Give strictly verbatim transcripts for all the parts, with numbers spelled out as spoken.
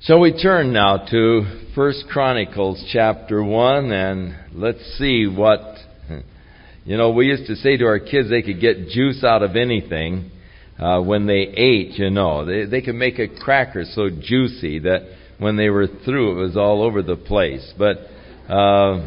Shall we turn now to First Chronicles chapter one, and let's see what, you know, we used to say to our kids they could get juice out of anything uh, when they ate, you know. They, they could make a cracker so juicy that when they were through it was all over the place. But uh,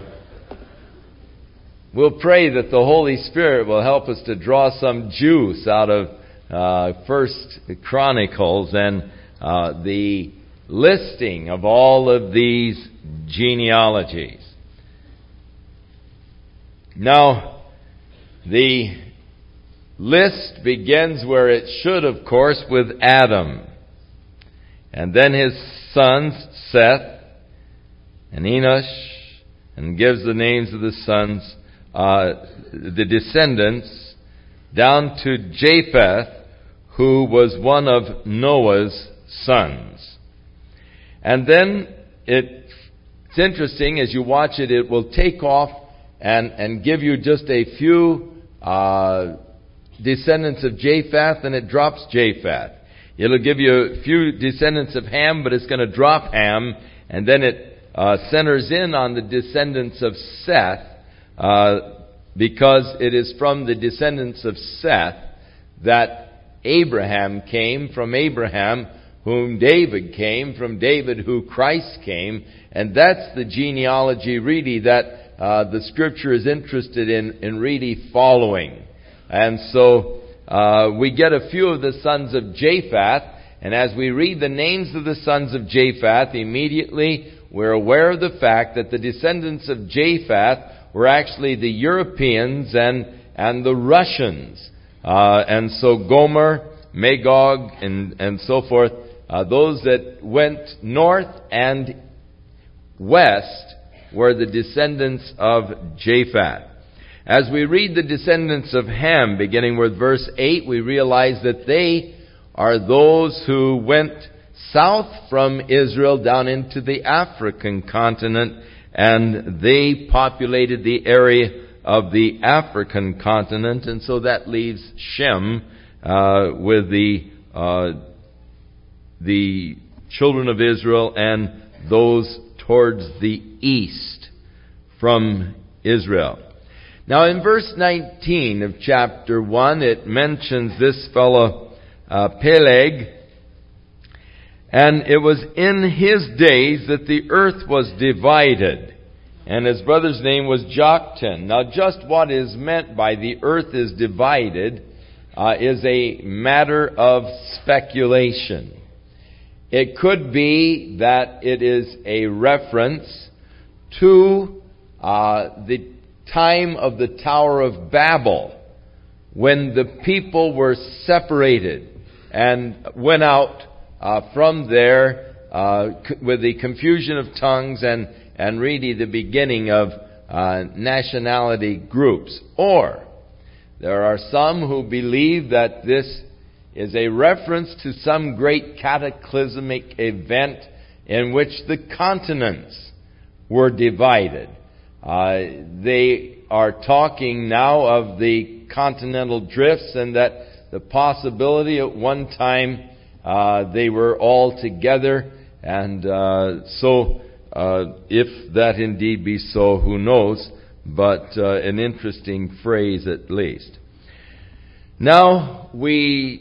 we'll pray that the Holy Spirit will help us to draw some juice out of uh, First Chronicles and uh, the listing of all of these genealogies. Now, the list begins where it should, of course, with Adam. And then his sons, Seth and Enosh, and gives the names of the sons, uh, the descendants, down to Japheth, who was one of Noah's sons. And then it, it's interesting, as you watch it, it will take off and, and give you just a few uh, descendants of Japheth, and it drops Japheth. It'll give you a few descendants of Ham, but it's going to drop Ham, and then it uh, centers in on the descendants of Seth, uh, because it is from the descendants of Seth that Abraham came, from Abraham whom David came, from David who Christ came. And that's the genealogy really that uh, the Scripture is interested in, in really following. And so uh, we get a few of the sons of Japheth, and as we read the names of the sons of Japheth, immediately we're aware of the fact that the descendants of Japheth were actually the Europeans and, and the Russians. Uh, and so Gomer, Magog, and, and so forth, Uh, those that went north and west were the descendants of Japheth. As we read the descendants of Ham, beginning with verse eight, we realize that they are those who went south from Israel down into the African continent, and they populated the area of the African continent, and so that leaves Shem uh, with the uh, the children of Israel and those towards the east from Israel. Now in verse nineteen of chapter one, it mentions this fellow uh, Peleg, and it was in his days that the earth was divided, and his brother's name was Joktan. Now just what is meant by the earth is divided uh, is a matter of speculation. It could be that it is a reference to uh, the time of the Tower of Babel, when the people were separated and went out uh, from there uh, with the confusion of tongues and, and really the beginning of uh, nationality groups. Or there are some who believe that this is a reference to some great cataclysmic event in which the continents were divided. Uh, they are talking now of the continental drifts, and that the possibility at one time uh, they were all together. And uh, so, uh, if that indeed be so, who knows? But uh, an interesting phrase at least. Now we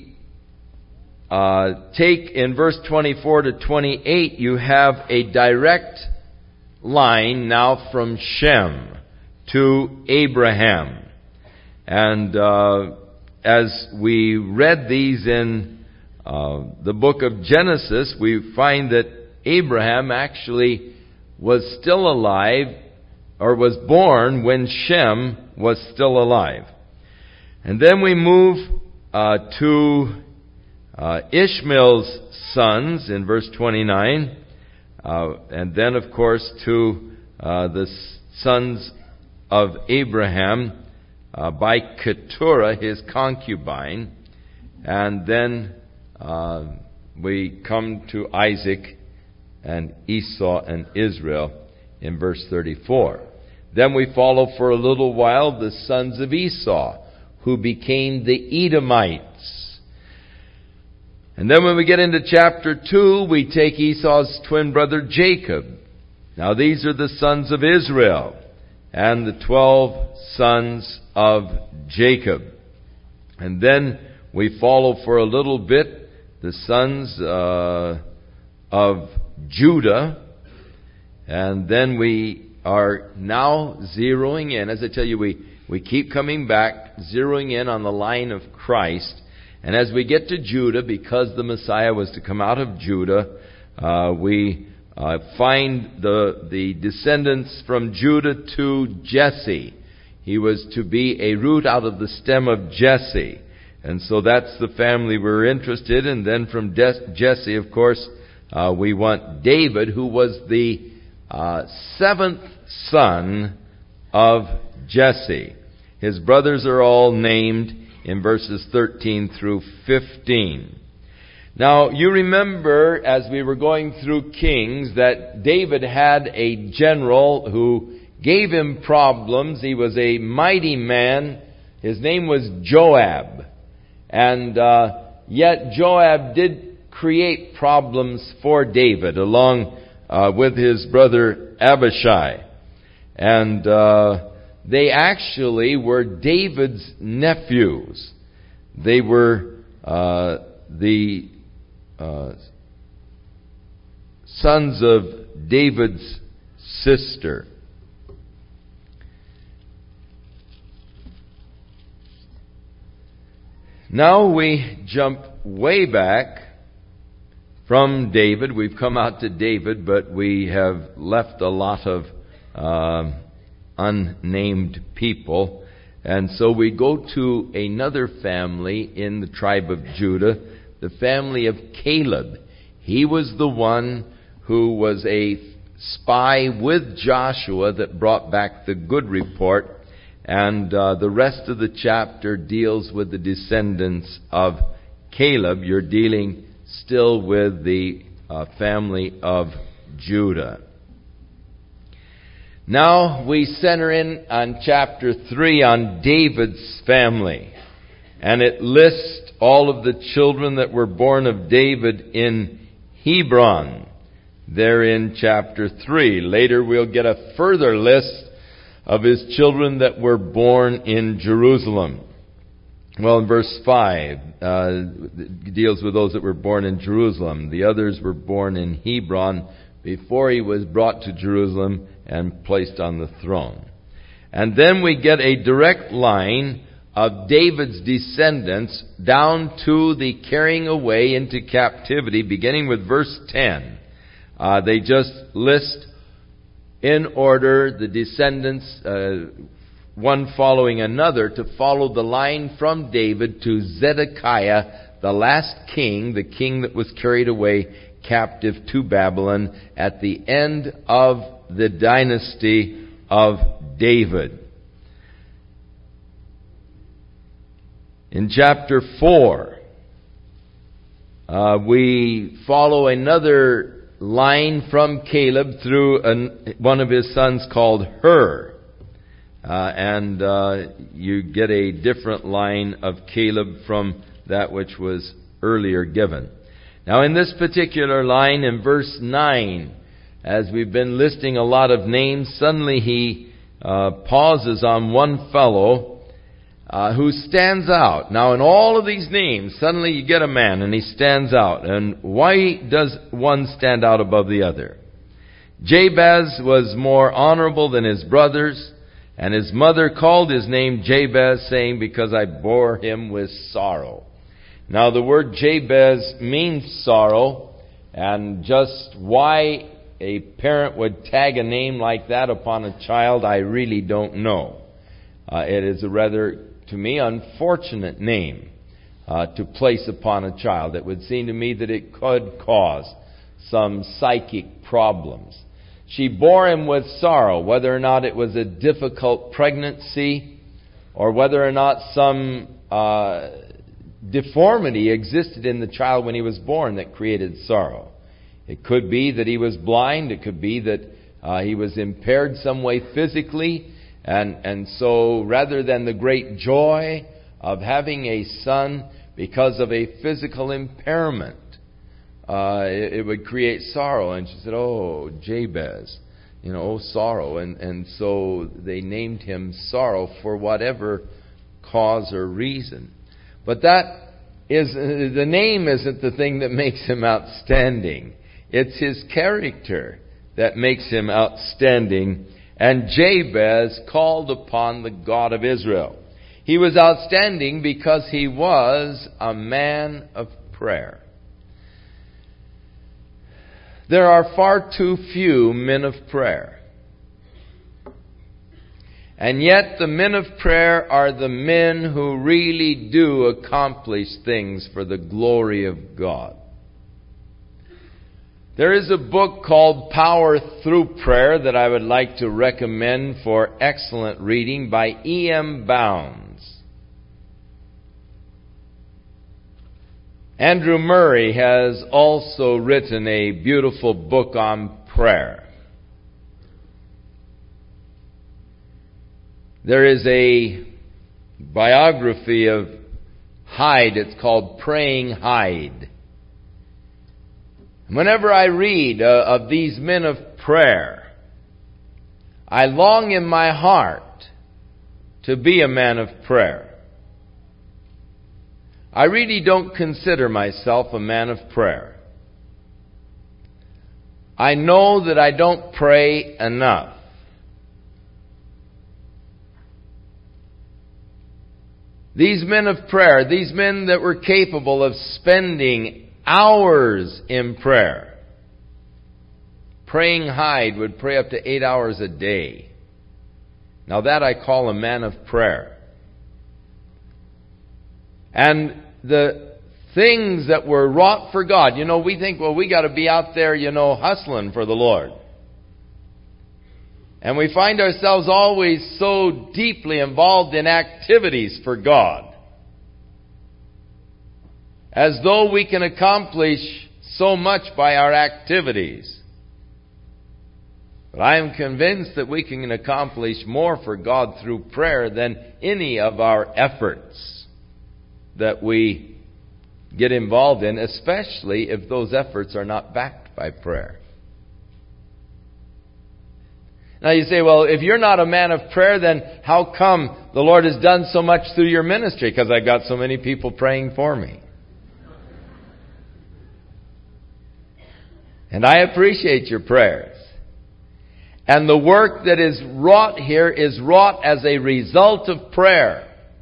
Uh, take in verse twenty-four to twenty-eight, you have a direct line now from Shem to Abraham. And uh, as we read these in uh, the book of Genesis, we find that Abraham actually was still alive, or was born when Shem was still alive. And then we move uh, to Uh, Ishmael's sons in verse twenty-nine, uh, and then of course to uh, the sons of Abraham uh, by Keturah, his concubine, and then uh, we come to Isaac and Esau and Israel in verse thirty-four. Then we follow for a little while the sons of Esau, who became the Edomites. And then when we get into chapter two, we take Esau's twin brother Jacob. Now these are the sons of Israel and the twelve sons of Jacob. And then we follow for a little bit the sons uh, of Judah. And then we are now zeroing in. As I tell you, we, we keep coming back, zeroing in on the line of Christ. And as we get to Judah, because the Messiah was to come out of Judah, uh, we uh, find the the descendants from Judah to Jesse. He was to be a root out of the stem of Jesse. And so that's the family we're interested in. And then from De- Jesse, of course, uh, we want David, who was the uh, seventh son of Jesse. His brothers are all named in verses thirteen through fifteen. Now, you remember as we were going through Kings that David had a general who gave him problems. He was a mighty man. His name was Joab. And uh, yet Joab did create problems for David along uh, with his brother Abishai. And uh, they actually were David's nephews. They were uh, the uh, sons of David's sister. Now we jump way back from David. We've come out to David, but we have left a lot of uh, unnamed people. And so we go to another family in the tribe of Judah, the family of Caleb. He was the one who was a spy with Joshua that brought back the good report. And uh, the rest of the chapter deals with the descendants of Caleb. You're dealing still with the uh, family of Judah. Now we center in on chapter three on David's family. And it lists all of the children that were born of David in Hebron. There in chapter three. Later we'll get a further list of his children that were born in Jerusalem. Well, in verse five, uh, deals with those that were born in Jerusalem. The others were born in Hebron before he was brought to Jerusalem and placed on the throne. And then we get a direct line of David's descendants down to the carrying away into captivity, beginning with verse ten. Uh, they just list in order the descendants, uh, one following another, to follow the line from David to Zedekiah, the last king, the king that was carried away captive to Babylon at the end of the dynasty of David. In chapter four, uh, we follow another line from Caleb through an, one of his sons called Hur. Uh, and uh, you get a different line of Caleb from that which was earlier given. Now in this particular line, in verse nine, as we've been listing a lot of names, suddenly he uh, pauses on one fellow uh, who stands out. Now in all of these names, suddenly you get a man and he stands out. And why does one stand out above the other? Jabez was more honorable than his brothers, and his mother called his name Jabez, saying, because I bore him with sorrow. Now the word Jabez means sorrow, and just why a parent would tag a name like that upon a child, I really don't know. Uh, it is a rather, to me, unfortunate name uh, to place upon a child. It would seem to me that it could cause some psychic problems. She bore him with sorrow, whether or not it was a difficult pregnancy or whether or not some uh, deformity existed in the child when he was born that created sorrow. It could be that he was blind. It could be that uh, he was impaired some way physically. And, and so rather than the great joy of having a son, because of a physical impairment. Uh, it, it would create sorrow. And she said, oh, Jabez, you know, oh, sorrow. And, and so they named him Sorrow for whatever cause or reason. But that is, the name isn't the thing that makes him outstanding. It's his character that makes him outstanding. And Jabez called upon the God of Israel. He was outstanding because he was a man of prayer. There are far too few men of prayer. And yet the men of prayer are the men who really do accomplish things for the glory of God. There is a book called Power Through Prayer that I would like to recommend for excellent reading by E M Bounds. Andrew Murray has also written a beautiful book on prayer. There is a biography of Hyde. It's called Praying Hyde. Whenever I read uh, of these men of prayer, I long in my heart to be a man of prayer. I really don't consider myself a man of prayer. I know that I don't pray enough. These men of prayer, these men that were capable of spending hours in prayer. Praying Hyde would pray up to eight hours a day. Now that I call a man of prayer. And the things that were wrought for God. You know, we think, well, we got to be out there, you know, hustling for the Lord. And we find ourselves always so deeply involved in activities for God. As though we can accomplish so much by our activities. But I am convinced that we can accomplish more for God through prayer than any of our efforts that we get involved in, especially if those efforts are not backed by prayer. Now you say, well, if you're not a man of prayer, then how come the Lord has done so much through your ministry? Because I've got so many people praying for me. And I appreciate your prayers. And the work that is wrought here is wrought as a result of prayer.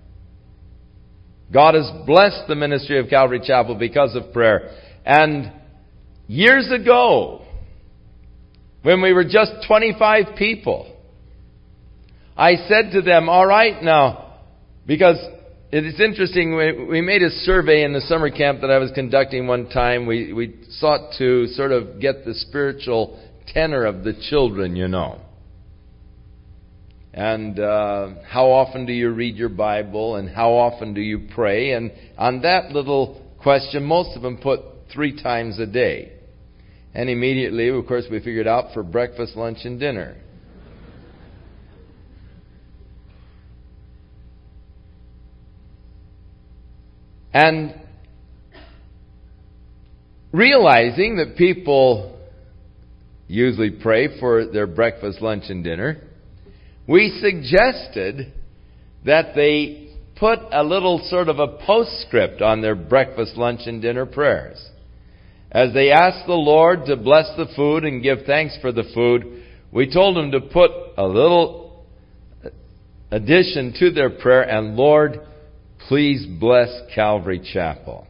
God has blessed the ministry of Calvary Chapel because of prayer. And years ago, when we were just twenty-five people, I said to them, all right now, because it's interesting, we, we made a survey in the summer camp that I was conducting one time. We, we sought to sort of get the spiritual tenor of the children, you know. And uh, how often do you read your Bible, and how often do you pray? And on that little question, most of them put three times a day. And immediately, of course, we figured out for breakfast, lunch, and dinner. And realizing that people usually pray for their breakfast, lunch, and dinner, we suggested that they put a little sort of a postscript on their breakfast, lunch, and dinner prayers. As they asked the Lord to bless the food and give thanks for the food, we told them to put a little addition to their prayer, and Lord, please bless Calvary Chapel.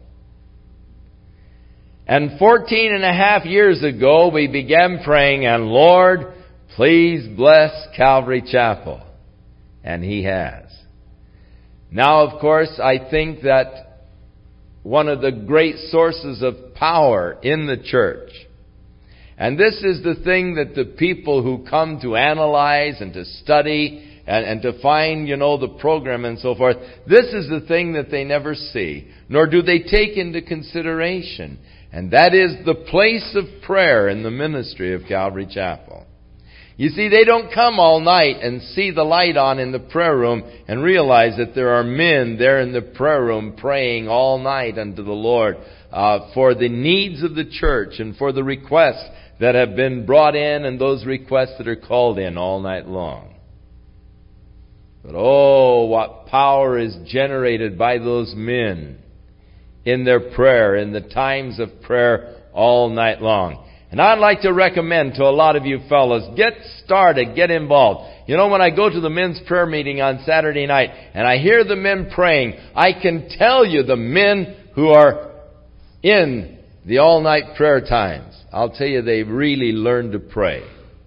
And fourteen and a half years ago, we began praying, and Lord, please bless Calvary Chapel. And He has. Now, of course, I think that one of the great sources of power in the church, and this is the thing that the people who come to analyze and to study and, and to find, you know, the program and so forth, this is the thing that they never see, nor do they take into consideration. And that is the place of prayer in the ministry of Calvary Chapel. You see, they don't come all night and see the light on in the prayer room and realize that there are men there in the prayer room praying all night unto the Lord uh, for the needs of the church and for the requests that have been brought in and those requests that are called in all night long. But oh, what power is generated by those men in their prayer, in the times of prayer all night long. And I'd like to recommend to a lot of you fellows, get started, get involved. You know, when I go to the men's prayer meeting on Saturday night and I hear the men praying, I can tell you the men who are in the all-night prayer times, I'll tell you they've really learned to pray.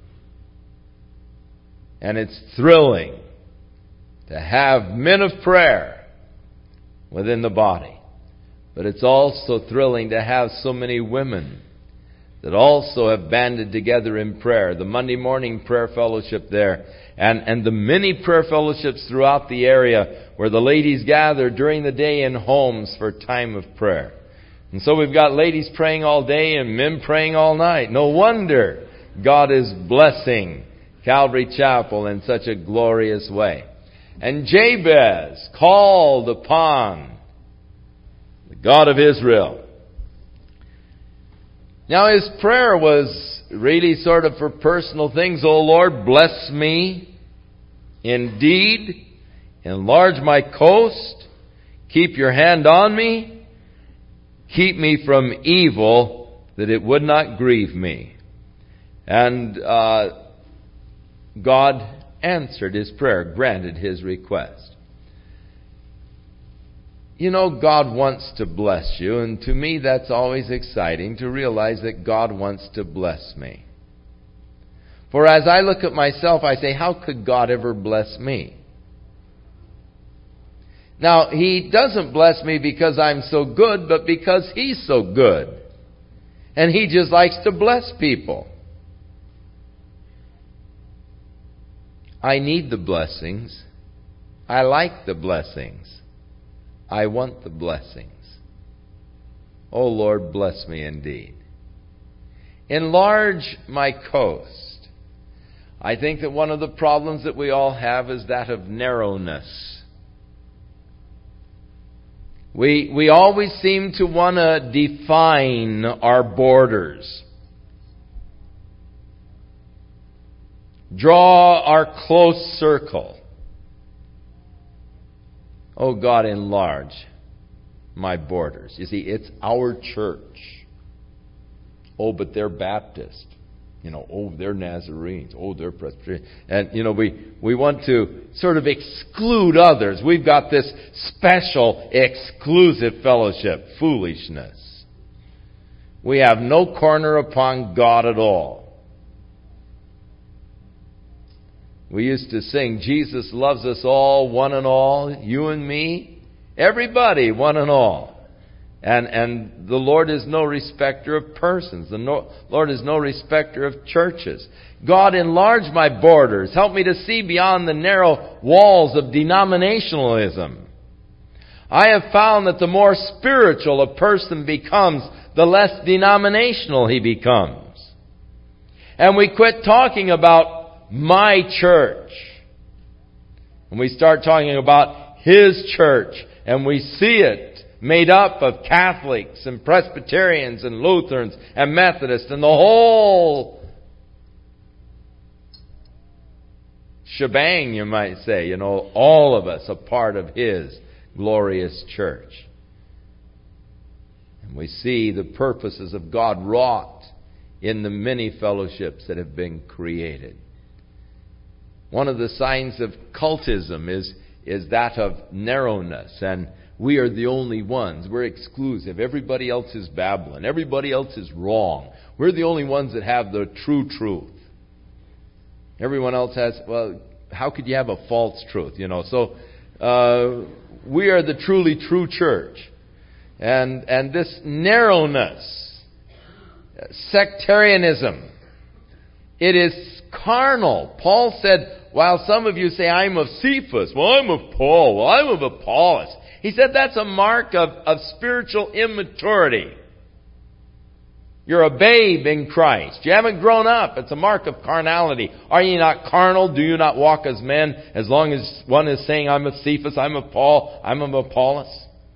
And it's thrilling to have men of prayer within the body. But it's also thrilling to have so many women that also have banded together in prayer. The Monday morning prayer fellowship there, and, and the many prayer fellowships throughout the area where the ladies gather during the day in homes for time of prayer. And so we've got ladies praying all day and men praying all night. No wonder God is blessing Calvary Chapel in such a glorious way. And Jabez called upon the God of Israel. Now his prayer was really sort of for personal things. Oh Lord, bless me indeed. Enlarge my coast. Keep your hand on me. Keep me from evil, that it would not grieve me. And uh, God answered his prayer, granted his request. You know, God wants to bless you, and to me that's always exciting to realize that God wants to bless me. For as I look at myself, I say, how could God ever bless me? Now, He doesn't bless me because I'm so good, but because He's so good. And He just likes to bless people. I need the blessings. I like the blessings. I want the blessings. Oh Lord, bless me indeed. Enlarge my coast. I think that one of the problems that we all have is that of narrowness. We, we always seem to want to define our borders. Draw our close circle. Oh God, enlarge my borders. You see, it's our church. Oh, but they're Baptist. You know, oh, they're Nazarenes. Oh, they're Presbyterian. And, you know, we, we want to sort of exclude others. We've got this special, exclusive fellowship. Foolishness. We have no corner upon God at all. We used to sing, Jesus loves us all, one and all, you and me, everybody, one and all. And and the Lord is no respecter of persons. The no, Lord is no respecter of churches. God, enlarge my borders. Help me to see beyond the narrow walls of denominationalism. I have found that the more spiritual a person becomes, the less denominational he becomes. And we quit talking about my church. And we start talking about His church. And we see it made up of Catholics and Presbyterians and Lutherans and Methodists and the whole shebang, you might say. You know, all of us a part of His glorious church. And we see the purposes of God wrought in the many fellowships that have been created. One of the signs of cultism is, is that of narrowness. And we are the only ones. We're exclusive. Everybody else is babbling. Everybody else is wrong. We're the only ones that have the true truth. Everyone else has, well, how could you have a false truth? You know, so uh, we are the truly true church. And, and this narrowness, sectarianism, it is carnal. Paul said, while some of you say, I'm of Cephas, well, I'm of Paul, well, I'm of Apollos. He said that's a mark of, of spiritual immaturity. You're a babe in Christ. You haven't grown up. It's a mark of carnality. Are ye not carnal? Do you not walk as men? As long as one is saying, I'm of Cephas, I'm of Paul, I'm of Apollos.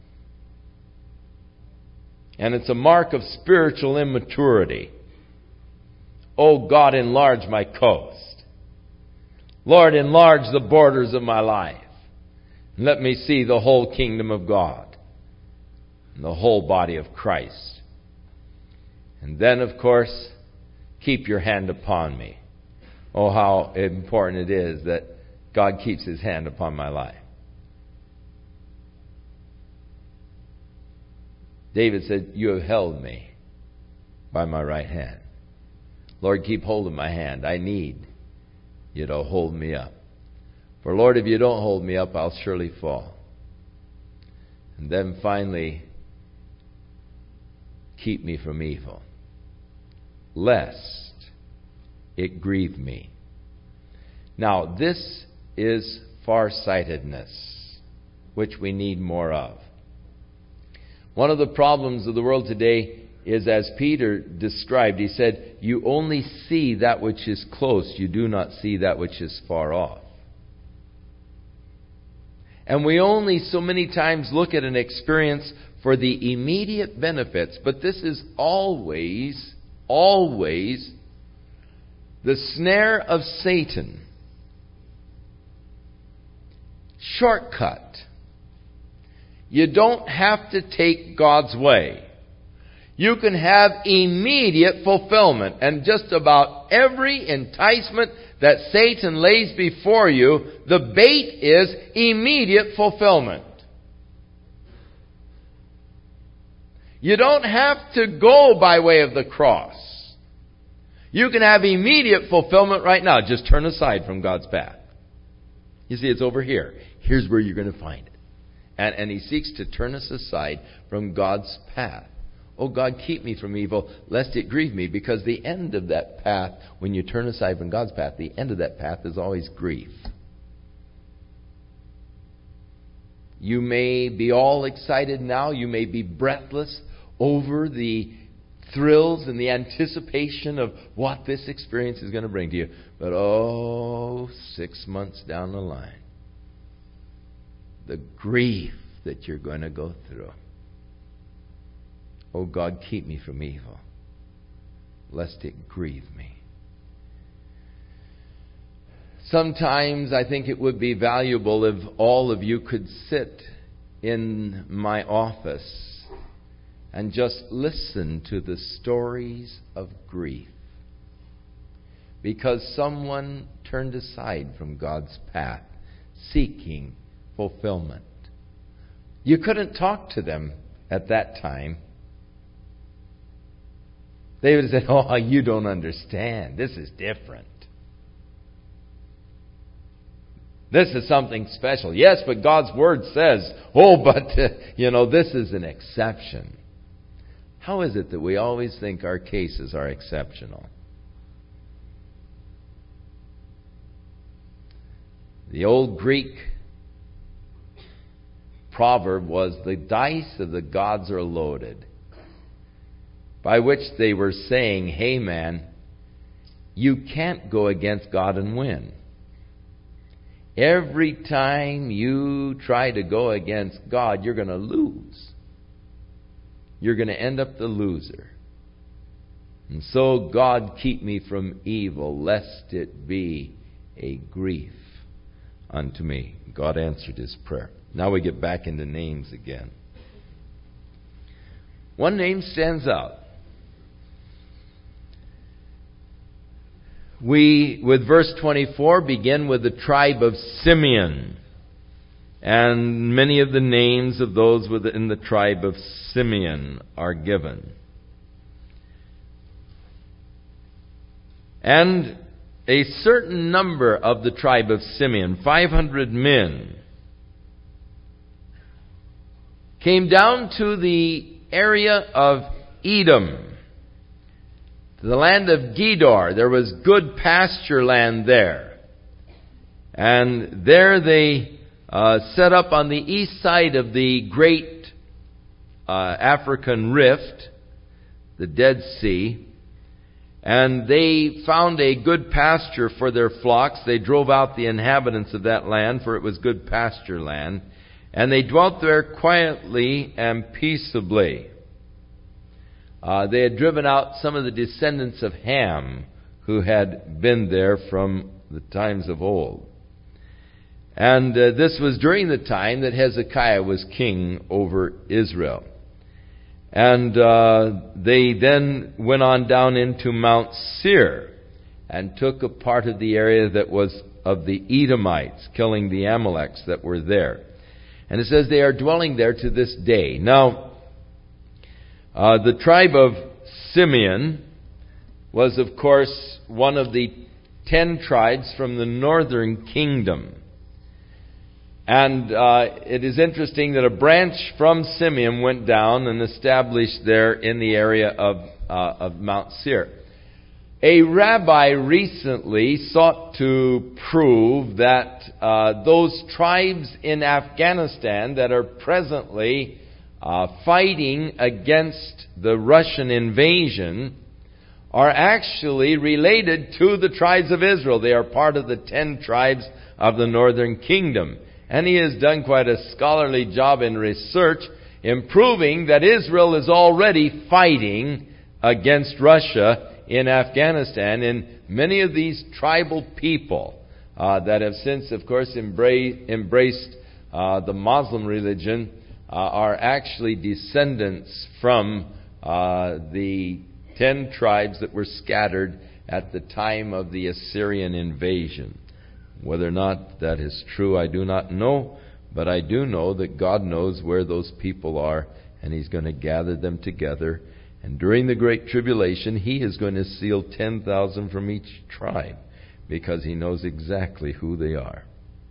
And it's a mark of spiritual immaturity. Oh God, enlarge my coast. Lord, enlarge the borders of my life. And let me see the whole kingdom of God and the whole body of Christ. And then, of course, keep your hand upon me. Oh, how important it is that God keeps His hand upon my life. David said, you have held me by my right hand. Lord, keep hold of my hand. I need you to hold me up. For Lord, if you don't hold me up, I'll surely fall. And then finally, keep me from evil, lest it grieve me. Now, this is farsightedness, which we need more of. One of the problems of the world today is, as Peter described, he said, you only see that which is close, you do not see that which is far off. And we only so many times look at an experience for the immediate benefits, but this is always, always the snare of Satan. Shortcut. You don't have to take God's way. You can have immediate fulfillment. And just about every enticement that Satan lays before you, the bait is immediate fulfillment. You don't have to go by way of the cross. You can have immediate fulfillment right now. Just turn aside from God's path. You see, it's over here. Here's where you're going to find it. And, and He seeks to turn us aside from God's path. Oh God, keep me from evil, lest it grieve me. Because the end of that path, when you turn aside from God's path, the end of that path is always grief. You may be all excited now. You may be breathless over the thrills and the anticipation of what this experience is going to bring to you. But oh, six months down the line, the grief that you're going to go through. Oh God, keep me from evil, lest it grieve me. Sometimes I think it would be valuable if all of you could sit in my office and just listen to the stories of grief. Because someone turned aside from God's path, seeking fulfillment. You couldn't talk to them at that time. They would have said, oh, you don't understand. This is different. This is something special. Yes, but God's Word says, oh, but, uh, you know, this is an exception. How is it that we always think our cases are exceptional? The old Greek proverb was, the dice of the gods are loaded. By which they were saying, hey man, you can't go against God and win. Every time you try to go against God, you're going to lose. You're going to end up the loser. And so, God, keep me from evil, lest it be a grief unto me. God answered his prayer. Now we get back into names again. One name stands out. We, with verse twenty-four, begin with the tribe of Simeon. And many of the names of those within the tribe of Simeon are given. And a certain number of the tribe of Simeon, five hundred men, came down to the area of Edom, to the land of Gedor. There was good pasture land there. And there they uh, set up on the east side of the great uh, African rift, the Dead Sea. And they found a good pasture for their flocks. They drove out the inhabitants of that land, for it was good pasture land. And they dwelt there quietly and peaceably. Uh, they had driven out some of the descendants of Ham, who had been there from the times of old. And uh, this was during the time that Hezekiah was king over Israel. And uh, they then went on down into Mount Seir and took a part of the area that was of the Edomites, killing the Amaleks that were there. And it says they are dwelling there to this day. Now, uh, the tribe of Simeon was, of course, one of the ten tribes from the northern kingdom. And uh, it is interesting that a branch from Simeon went down and established there in the area of, uh, of Mount Seir. A rabbi recently sought to prove that uh, those tribes in Afghanistan that are presently uh, fighting against the Russian invasion are actually related to the tribes of Israel. They are part of the ten tribes of the northern kingdom. And he has done quite a scholarly job in research in proving that Israel is already fighting against Russia in Afghanistan. And many of these tribal people uh, that have since, of course, embraced, embraced uh, the Muslim religion uh, are actually descendants from uh, the ten tribes that were scattered at the time of the Assyrian invasion. Whether or not that is true, I do not know, but I do know that God knows where those people are, and He's going to gather them together. And during the Great Tribulation, He is going to seal ten thousand from each tribe, because He knows exactly who they are.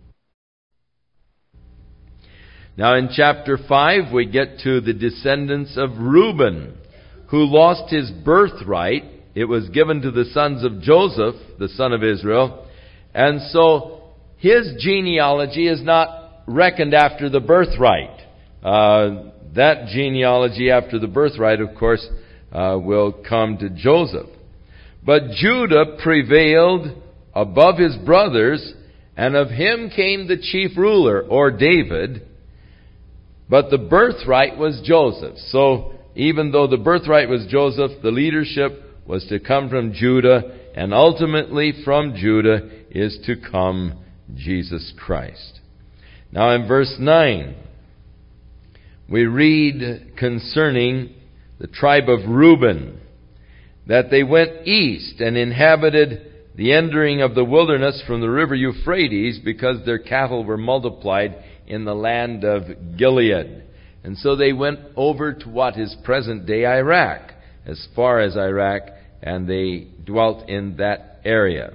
Now in chapter five, we get to the descendants of Reuben, who lost his birthright. It was given to the sons of Joseph, the son of Israel. And so his genealogy is not reckoned after the birthright. Uh, that genealogy after the birthright, of course, uh, will come to Joseph. But Judah prevailed above his brothers, and of him came the chief ruler, or David. But the birthright was Joseph. So even though the birthright was Joseph, the leadership was to come from Judah, and ultimately from Judah is to come Jesus Christ. Now in verse nine, we read concerning the tribe of Reuben, that they went east and inhabited the entering of the wilderness from the river Euphrates, because their cattle were multiplied in the land of Gilead. And so they went over to what is present-day Iraq, as far as Iraq, and they dwelt in that area.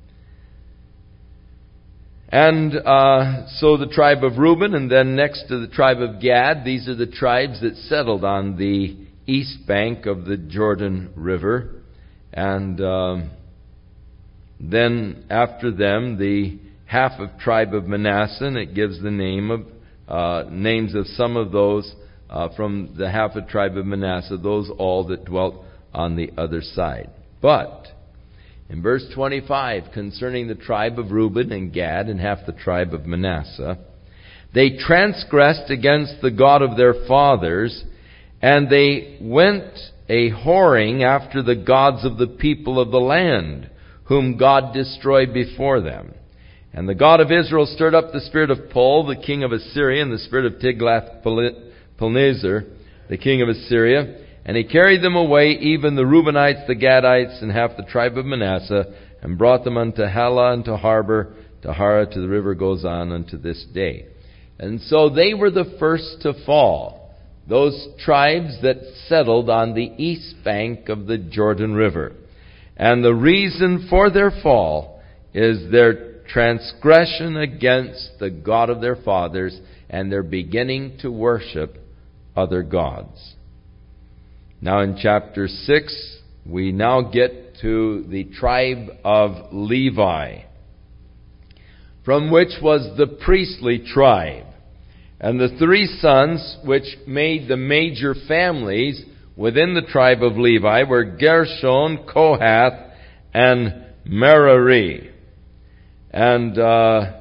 And uh, so the tribe of Reuben, and then next to the tribe of Gad, these are the tribes that settled on the east bank of the Jordan River. And um, then after them, the half of tribe of Manasseh, and it gives the name of uh, names of some of those uh, from the half of tribe of Manasseh, those all that dwelt on the other side. But in verse twenty-five, concerning the tribe of Reuben and Gad and half the tribe of Manasseh, they transgressed against the God of their fathers, and they went a whoring after the gods of the people of the land, whom God destroyed before them. And the God of Israel stirred up the spirit of Pul, the king of Assyria, and the spirit of Tiglath-Pileser, the king of Assyria, and he carried them away, even the Reubenites, the Gadites, and half the tribe of Manasseh, and brought them unto Halah, and to Harbor, to Hara, to the river goes on unto this day. And so they were the first to fall, those tribes that settled on the east bank of the Jordan River. And the reason for their fall is their transgression against the God of their fathers, and their beginning to worship other gods. Now in chapter six, we now get to the tribe of Levi, from which was the priestly tribe. And the three sons which made the major families within the tribe of Levi were Gershon, Kohath, and Merari. And uh,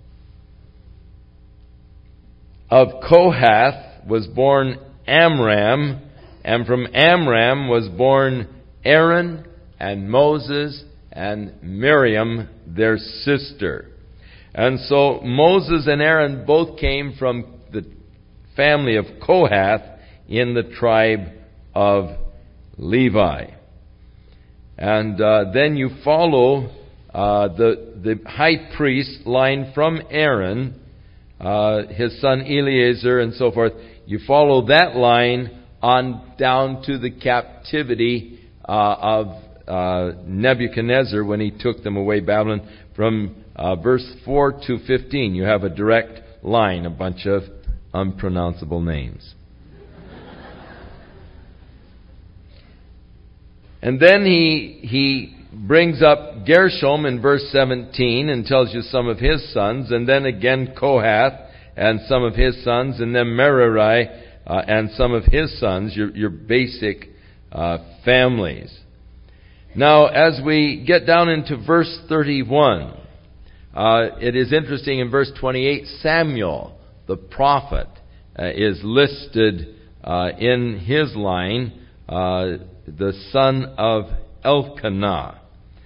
of Kohath was born Amram, and from Amram was born Aaron and Moses and Miriam, their sister. And so Moses and Aaron both came from the family of Kohath in the tribe of Levi. And uh, then you follow uh, the, the high priest line from Aaron, uh, his son Eleazar and so forth. You follow that line on down to the captivity uh, of uh, Nebuchadnezzar when he took them away Babylon. From uh, verse four to fifteen, you have a direct line, a bunch of unpronounceable names. And then he he brings up Gershom in verse seventeen and tells you some of his sons, and then again Kohath and some of his sons, and then Merari uh, and some of his sons, your, your basic uh, families. Now, as we get down into verse thirty-one, uh, it is interesting in verse twenty-eight, Samuel, the prophet, uh, is listed uh, in his line, uh, the son of Elkanah.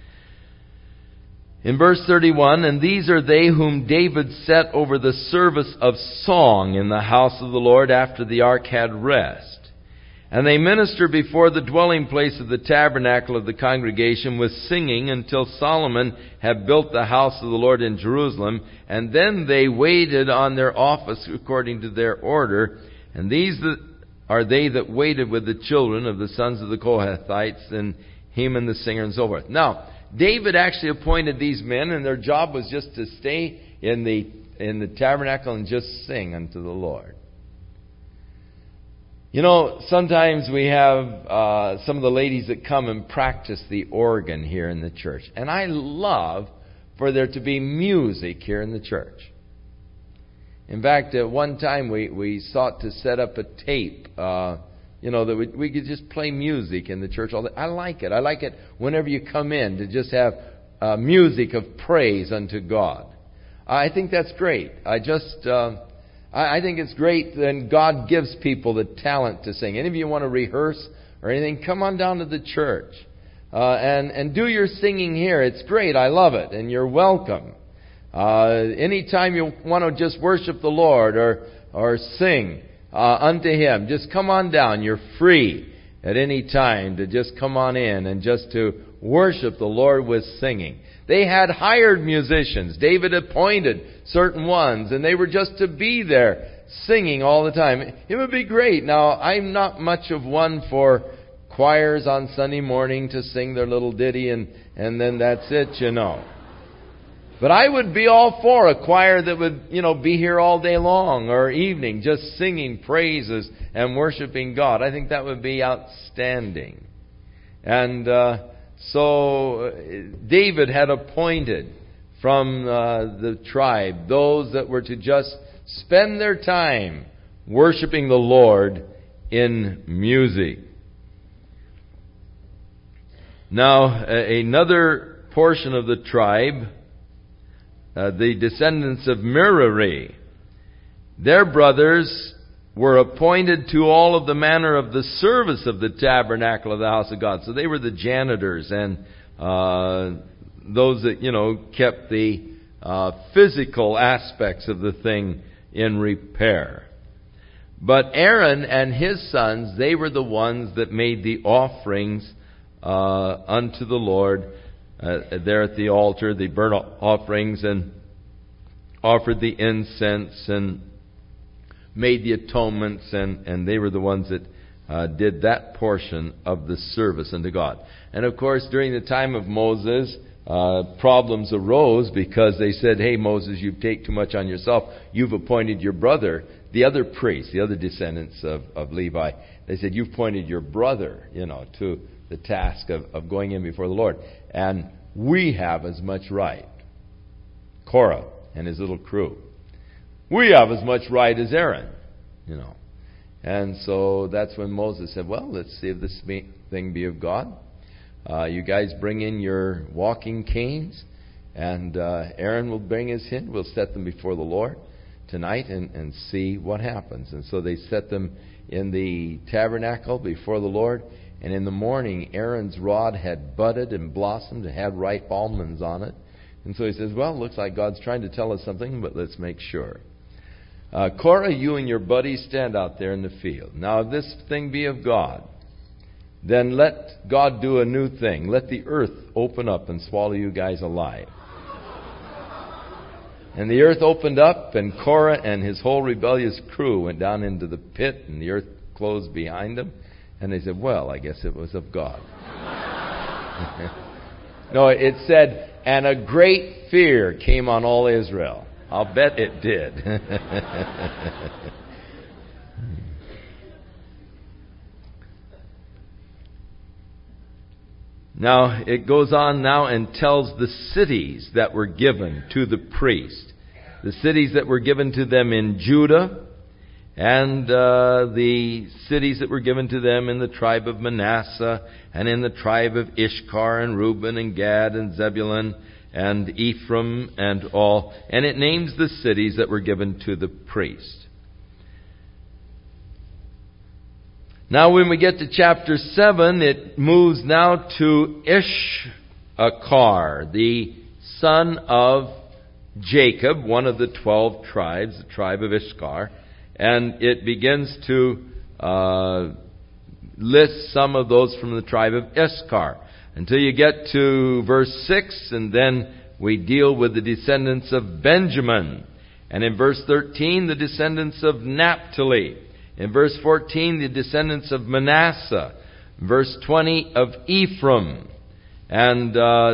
In verse thirty-one, and these are they whom David set over the service of song in the house of the Lord after the ark had rest. And they minister before the dwelling place of the tabernacle of the congregation with singing until Solomon had built the house of the Lord in Jerusalem. And then they waited on their office according to their order. And these are they that waited with the children of the sons of the Kohathites and Heman the singer and so forth. Now, David actually appointed these men, and their job was just to stay in the in the tabernacle and just sing unto the Lord. You know, sometimes we have uh, some of the ladies that come and practice the organ here in the church. And I love for there to be music here in the church. In fact, at one time we, we sought to set up a tape, uh, you know, that we, we could just play music in the church all day. I like it. I like it whenever you come in to just have uh, music of praise unto God. I think that's great. I just... Uh, I think it's great when God gives people the talent to sing. Any of you want to rehearse or anything, come on down to the church uh, and, and do your singing here. It's great. I love it. And you're welcome. Uh, anytime you want to just worship the Lord or, or sing uh, unto Him, just come on down. You're free at any time to just come on in and just to worship the Lord with singing. They had hired musicians. David appointed certain ones, and they were just to be there singing all the time. It would be great. Now, I'm not much of one for choirs on Sunday morning to sing their little ditty, and, and then that's it, you know. But I would be all for a choir that would, you know, be here all day long or evening, just singing praises and worshiping God. I think that would be outstanding. And uh, so David had appointed from uh, the tribe those that were to just spend their time worshiping the Lord in music. Now, another portion of the tribe, Uh, the descendants of Merari, their brothers were appointed to all of the manner of the service of the tabernacle of the house of God. So they were the janitors and uh, those that, you know, kept the uh, physical aspects of the thing in repair. But Aaron and his sons, they were the ones that made the offerings uh, unto the Lord. Uh, there at the altar, the burnt offerings, and offered the incense and made the atonements, and, and they were the ones that uh, did that portion of the service unto God. And of course, during the time of Moses, uh, problems arose because they said, "Hey, Moses, you take too much on yourself. You've appointed your brother," the other priests, the other descendants of, of Levi. They said, "You've appointed your brother, you know, to the task of, of going in before the Lord. And we have as much right." Korah and his little crew. "We have as much right as Aaron," you know. And so that's when Moses said, well, let's see if this thing be of God. Uh, you guys bring in your walking canes, and uh, Aaron will bring his hin. We'll set them before the Lord tonight and, and see what happens. And so they set them in the tabernacle before the Lord. And in the morning, Aaron's rod had budded and blossomed and had ripe almonds on it. And so he says, well, it looks like God's trying to tell us something, but let's make sure. Uh, Korah, you and your buddies stand out there in the field. Now, if this thing be of God, then let God do a new thing. Let the earth open up and swallow you guys alive. And the earth opened up, and Korah and his whole rebellious crew went down into the pit, and the earth closed behind them. And they said, well, I guess it was of God. No, it said, and a great fear came on all Israel. I'll bet it did. Now, it goes on now and tells the cities that were given to the priest. The cities that were given to them in Judah, and uh, the cities that were given to them in the tribe of Manasseh, and in the tribe of Ishkar, and Reuben, and Gad, and Zebulun, and Ephraim, and all. And it names the cities that were given to the priest. Now when we get to chapter seven, it moves now to Issachar, the son of Jacob, one of the twelve tribes, the tribe of Issachar. And it begins to uh, list some of those from the tribe of Issachar, until you get to verse six, and then we deal with the descendants of Benjamin. And in verse thirteen, the descendants of Naphtali. In verse fourteen, the descendants of Manasseh. Verse twenty, of Ephraim. And uh,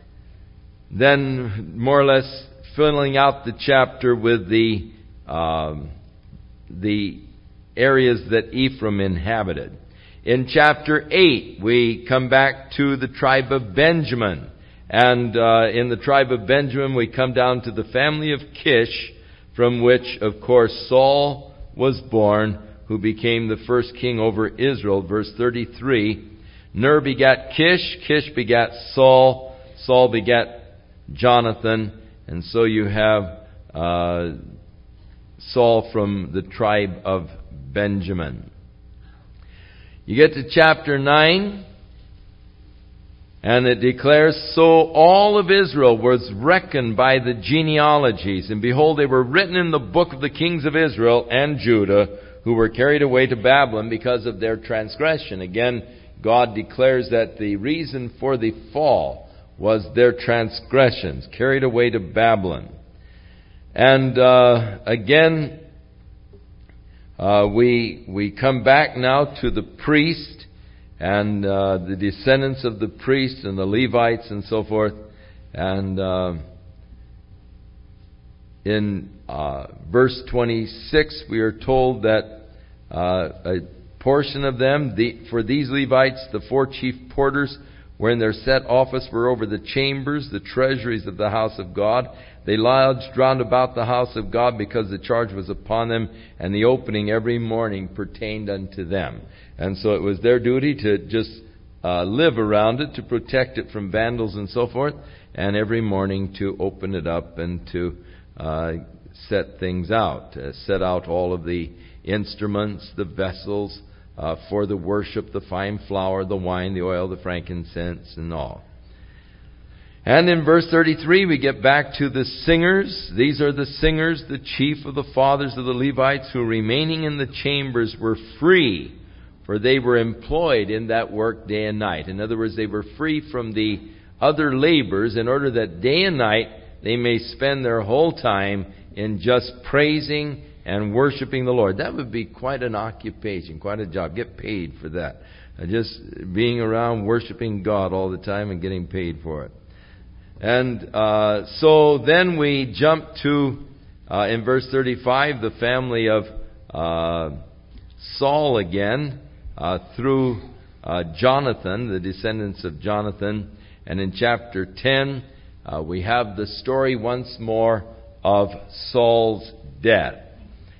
then more or less filling out the chapter with the um, the areas that Ephraim inhabited. In chapter eight, we come back to the tribe of Benjamin. And uh, in the tribe of Benjamin, we come down to the family of Kish, from which, of course, Saul was born, who became the first king over Israel. Verse thirty-three, Ner begat Kish, Kish begat Saul, Saul begat Jonathan, and so you have uh, Saul from the tribe of Benjamin. You get to chapter nine, and it declares, so all of Israel was reckoned by the genealogies, and behold, they were written in the book of the kings of Israel and Judah, who were carried away to Babylon because of their transgression. Again, God declares that the reason for the fall was their transgressions, carried away to Babylon. And uh, again, uh, we we come back now to the priest and uh, the descendants of the priests and the Levites and so forth. And uh, in uh, verse twenty-six, we are told that uh, a portion of them, the, for these Levites, the four chief porters, were in their set office, were over the chambers, the treasuries of the house of God. They lodged round about the house of God, because the charge was upon them, and the opening every morning pertained unto them. And so it was their duty to just uh, live around it, to protect it from vandals and so forth, and every morning to open it up and to uh, set things out, uh, set out all of the instruments, the vessels uh, for the worship, the fine flour, the wine, the oil, the frankincense, and all. And in verse thirty-three, we get back to the singers. These are the singers, the chief of the fathers of the Levites, who remaining in the chambers were free, for they were employed in that work day and night. In other words, they were free from the other labors, in order that day and night they may spend their whole time in just praising and worshiping the Lord. That would be quite an occupation, quite a job. Get paid for that. Uh, just being around worshiping God all the time and getting paid for it. And uh, so then we jump to, uh, in verse thirty-five, the family of uh, Saul again, uh, through uh, Jonathan, the descendants of Jonathan. And in chapter ten, uh, we have the story once more of Saul's death.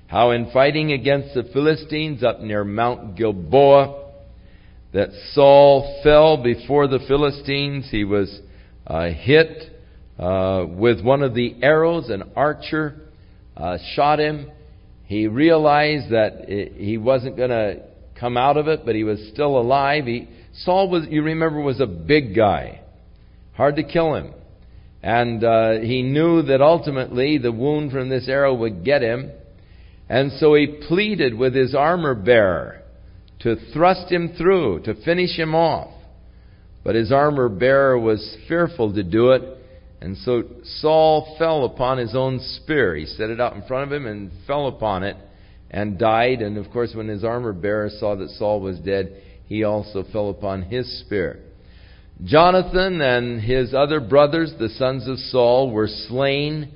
how in fighting against the Philistines up near Mount Gilboa, that Saul fell before the Philistines. He was uh, hit uh, with one of the arrows. An archer uh, shot him. He realized that it, he wasn't going to come out of it, but he was still alive. He, Saul was, you remember, was a big guy. Hard to kill him. And uh, he knew that ultimately the wound from this arrow would get him. And so he pleaded with his armor bearer to thrust him through, to finish him off. But his armor bearer was fearful to do it. And so Saul fell upon his own spear. He set it out in front of him and fell upon it and died. And of course, when his armor bearer saw that Saul was dead, he also fell upon his spear. Jonathan and his other brothers, the sons of Saul, were slain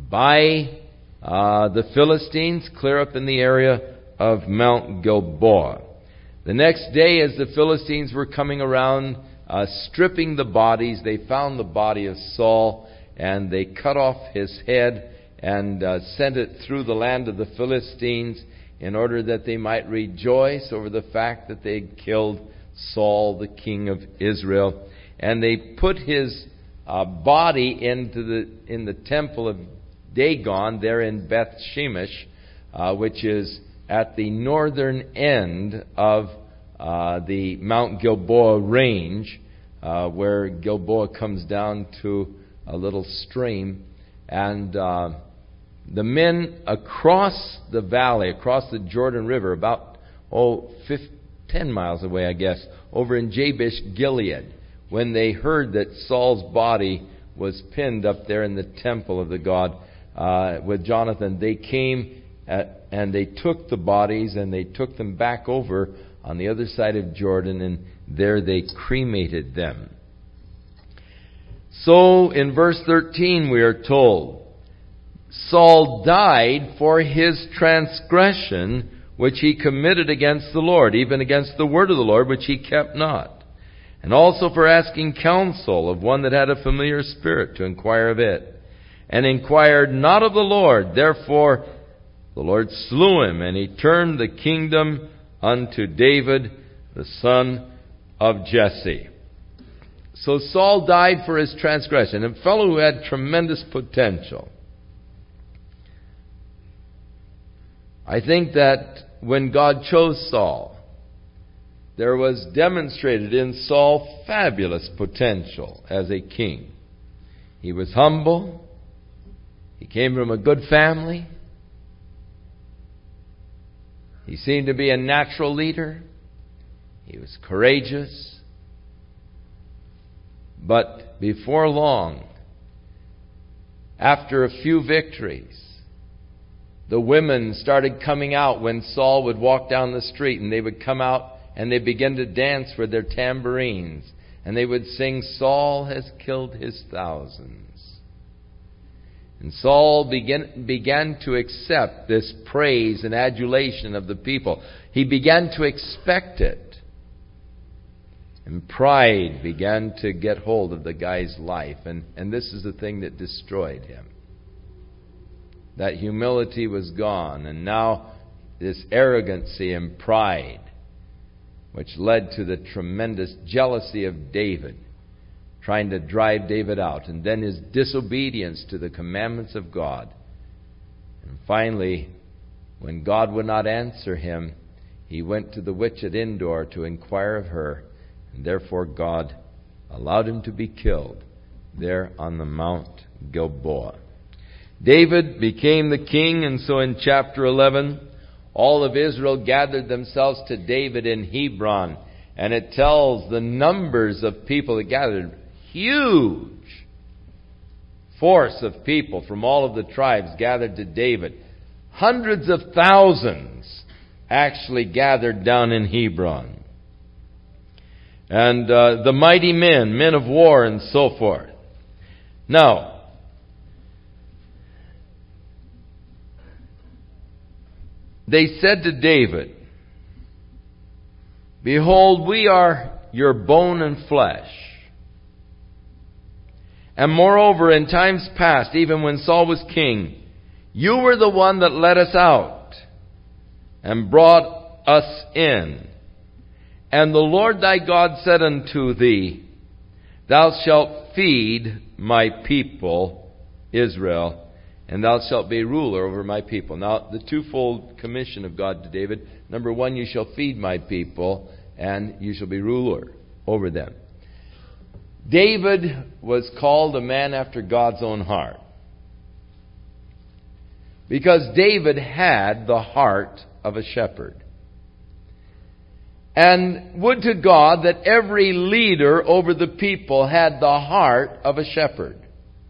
by uh, the Philistines clear up in the area of Mount Gilboa. The next day, as the Philistines were coming around, uh, stripping the bodies, they found the body of Saul, and they cut off his head and uh, sent it through the land of the Philistines in order that they might rejoice over the fact that they had killed Saul, the king of Israel. And they put his uh, body into the in the temple of Dagon there in Beth Shemesh, uh, which is at the northern end of uh, the Mount Gilboa range, uh, where Gilboa comes down to a little stream. And uh, the men across the valley, across the Jordan River, about oh, fifteen, ten miles away, I guess, over in Jabesh Gilead, when they heard that Saul's body was pinned up there in the temple of the God uh, with Jonathan, they came at, and they took the bodies and they took them back over on the other side of Jordan, and there they cremated them. So in verse thirteen we are told, Saul died for his transgression which he committed against the Lord, even against the word of the Lord, which he kept not. And also for asking counsel of one that had a familiar spirit to inquire of it. And inquired not of the Lord. Therefore the Lord slew him, and he turned the kingdom unto David, the son of Jesse. So Saul died for his transgression, a fellow who had tremendous potential. I think that when God chose Saul, there was demonstrated in Saul fabulous potential as a king. He was humble. He came from a good family. He seemed to be a natural leader. He was courageous. But before long, after a few victories, the women started coming out when Saul would walk down the street, and they would come out and they began to dance with their tambourines. And they would sing, Saul has killed his thousands. And Saul began, began to accept this praise and adulation of the people. He began to expect it. And pride began to get hold of the guy's life. And, and this is the thing that destroyed him. That humility was gone, and now this arrogancy and pride, which led to the tremendous jealousy of David, trying to drive David out, and then his disobedience to the commandments of God. And finally, when God would not answer him, he went to the witch at Endor to inquire of her, and therefore God allowed him to be killed there on the Mount Gilboa. David became the king, and so in chapter eleven, all of Israel gathered themselves to David in Hebron. And it tells the numbers of people that gathered. Huge force of people from all of the tribes gathered to David. Hundreds of thousands actually gathered down in Hebron. And uh, the mighty men, men of war and so forth. Now, they said to David, Behold, we are your bone and flesh. And moreover, in times past, even when Saul was king, you were the one that led us out. and brought us in. And the Lord thy God said unto thee, Thou shalt feed my people Israel, and thou shalt be ruler over my people. Now, the twofold commission of God to David. Number one, you shall feed my people, and you shall be ruler over them. David was called a man after God's own heart, because David had the heart of a shepherd. And would to God that every leader over the people had the heart of a shepherd.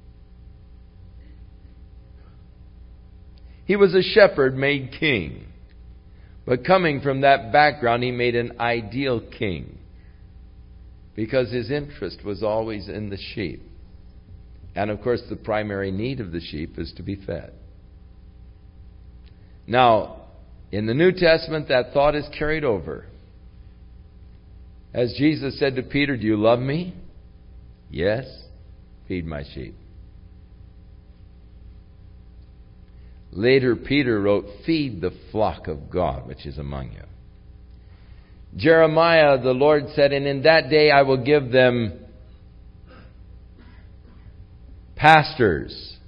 He was a shepherd made king. But coming from that background, he made an ideal king, because his interest was always in the sheep. And of course, the primary need of the sheep is to be fed. Now, in the New Testament, that thought is carried over. As Jesus said to Peter, Do you love me? Yes. Feed my sheep. Later, Peter wrote, Feed the flock of God which is among you. Jeremiah, the Lord said, And in that day I will give them pastors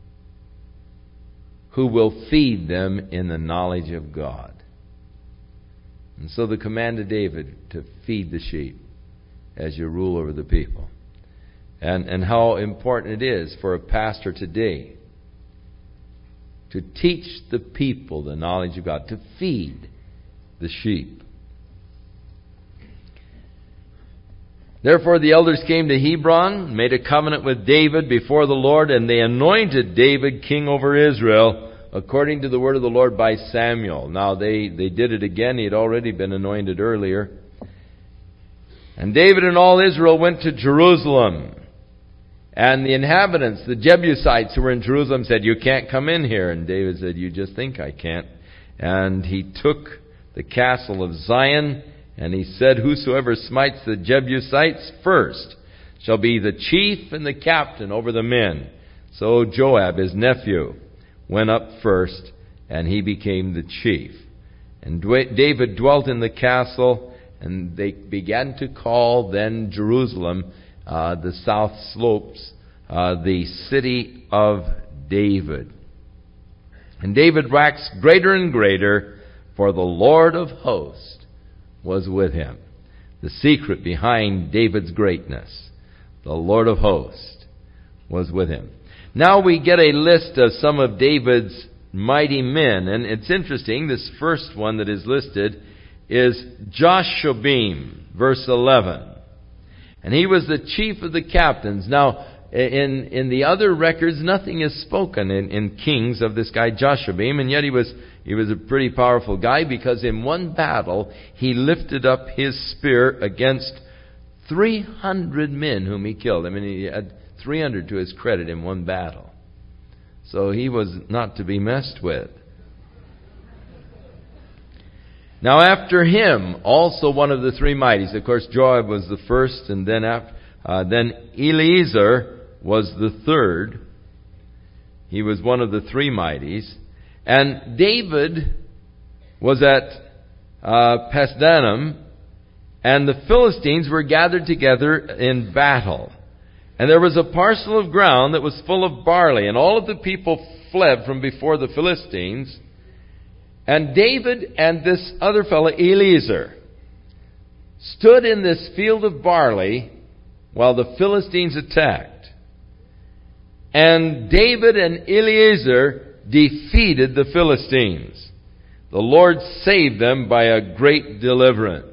who will feed them in the knowledge of God. And so the command to David to feed the sheep as you rule over the people. And, and how important it is for a pastor today to teach the people the knowledge of God, to feed the sheep. Therefore the elders came to Hebron, made a covenant with David before the Lord, and they anointed David king over Israel, according to the word of the Lord by Samuel. Now they, they did it again. He had already been anointed earlier. And David and all Israel went to Jerusalem. And the inhabitants, the Jebusites who were in Jerusalem, said, You can't come in here. And David said, You just think I can't. And he took the castle of Zion, and he said, Whosoever smites the Jebusites first shall be the chief and the captain over the men. So Joab, his nephew, went up first, and he became the chief. And David dwelt in the castle, and they began to call then Jerusalem, uh, the south slopes, uh, the city of David. And David waxed greater and greater, for the Lord of hosts was with him. The secret behind David's greatness, the Lord of hosts was with him. Now we get a list of some of David's mighty men. And it's interesting, this first one that is listed is Joshua-beam, verse eleven. And he was the chief of the captains. Now, in, in the other records, nothing is spoken in, in Kings of this guy Joshua-beam. And yet he was, he was a pretty powerful guy, because in one battle, he lifted up his spear against three hundred men whom he killed. I mean, he had three hundred to his credit in one battle. So he was not to be messed with. Now after him, also one of the three mighties. Of course, Joab was the first, and then after, uh, then Eliezer was the third. He was one of the three mighties. And David was at uh, Pasdammim, and the Philistines were gathered together in battle. And there was a parcel of ground that was full of barley, and all of the people fled from before the Philistines. And David and this other fellow, Eliezer, stood in this field of barley while the Philistines attacked. And David and Eliezer defeated the Philistines. The Lord saved them by a great deliverance.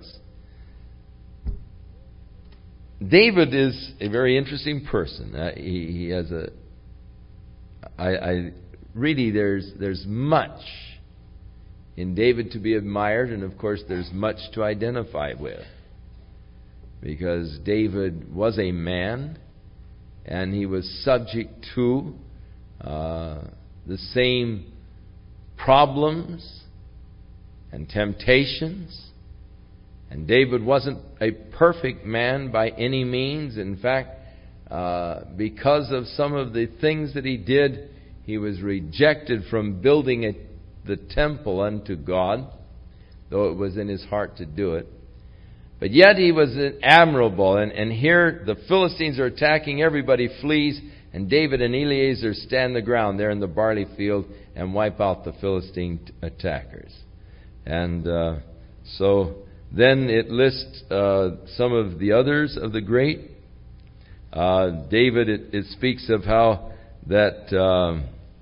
David is a very interesting person. Uh, he, he has a... I, I really, there's there's much in David to be admired, and of course there's much to identify with. Because David was a man, and he was subject to uh, the same problems and temptations. And David wasn't a perfect man by any means. In fact, uh, because of some of the things that he did, he was rejected from building a the temple unto God, though it was in his heart to do it. But yet he was admirable. And, and here the Philistines are attacking, everybody flees, and David and Eleazar stand the ground there in the barley field and wipe out the Philistine attackers. And uh, so then it lists uh, some of the others of the great. Uh, David, it, it speaks of how that uh,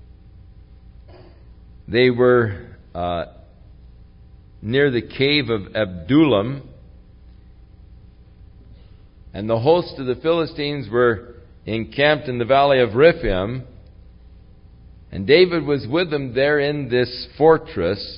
they were uh, near the cave of Adullam, and the host of the Philistines were encamped in the valley of Rephaim, and David was with them there in this fortress.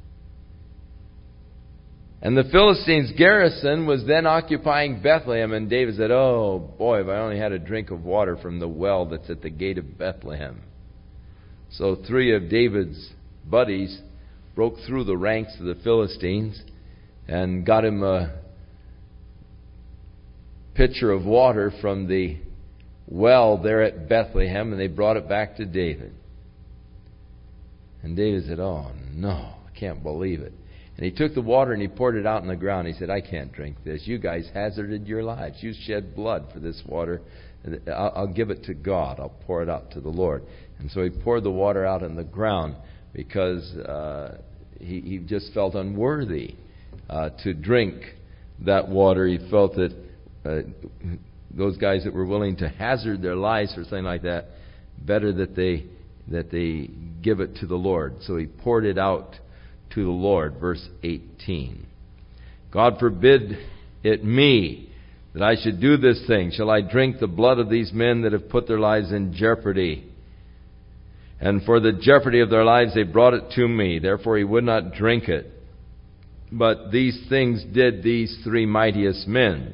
And the Philistines' garrison was then occupying Bethlehem, and David said, "Oh boy, if I only had a drink of water from the well that's at the gate of Bethlehem." So three of David's buddies broke through the ranks of the Philistines and got him a pitcher of water from the well there at Bethlehem, and they brought it back to David. And David said, "Oh no, I can't believe it." And he took the water and he poured it out on the ground. He said, "I can't drink this. You guys hazarded your lives. You shed blood for this water. I'll, I'll give it to God. I'll pour it out to the Lord." And so he poured the water out on the ground because uh, he, he just felt unworthy uh, to drink that water. He felt that uh, those guys that were willing to hazard their lives for something like that, better that they that they give it to the Lord. So he poured it out to the Lord. Verse eighteen. "God forbid it me that I should do this thing. Shall I drink the blood of these men that have put their lives in jeopardy? And for the jeopardy of their lives they brought it to me. Therefore he would not drink it. But these things did these three mightiest men.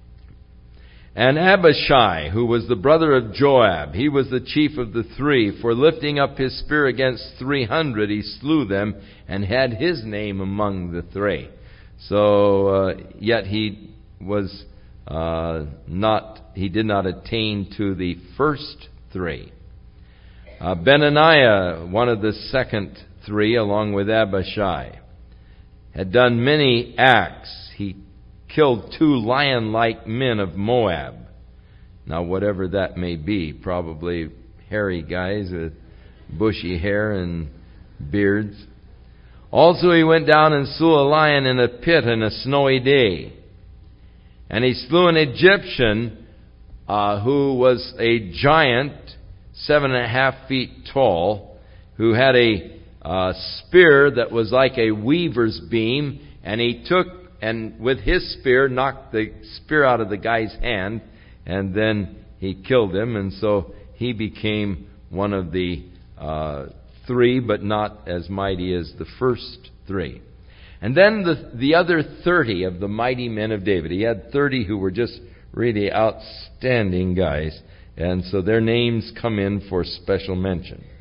And Abishai, who was the brother of Joab, he was the chief of the three. For lifting up his spear against three hundred, he slew them, and had his name among the three." So, uh, yet he was uh, not, he did not attain to the first three. Uh, Benaniah, one of the second three, along with Abishai, had done many acts. He killed two lion-like men of Moab. Now, whatever that may be, probably hairy guys with bushy hair and beards. Also, he went down and slew a lion in a pit in a snowy day. And he slew an Egyptian uh, who was a giant, seven and a half feet tall, who had a uh, spear that was like a weaver's beam, and he took and with his spear knocked the spear out of the guy's hand, and then he killed him. And so he became one of the uh, three, but not as mighty as the first three. And then the, the other thirty of the mighty men of David. He had thirty who were just really outstanding guys. And so their names come in for special mention.